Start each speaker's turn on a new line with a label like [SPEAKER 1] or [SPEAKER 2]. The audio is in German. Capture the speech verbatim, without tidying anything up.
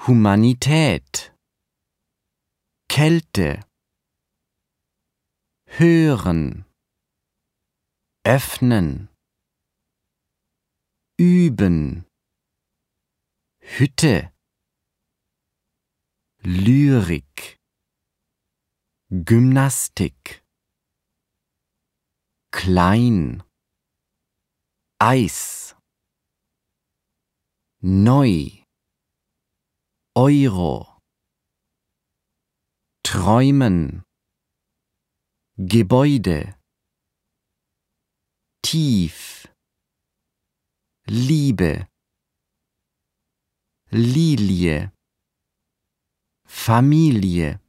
[SPEAKER 1] Humanität, Kälte, hören, öffnen, üben, Hütte, Lyrik, Gymnastik, klein, Eis, neu, Euro, träumen, Gebäude, tief, Liebe, Lilie, Familie,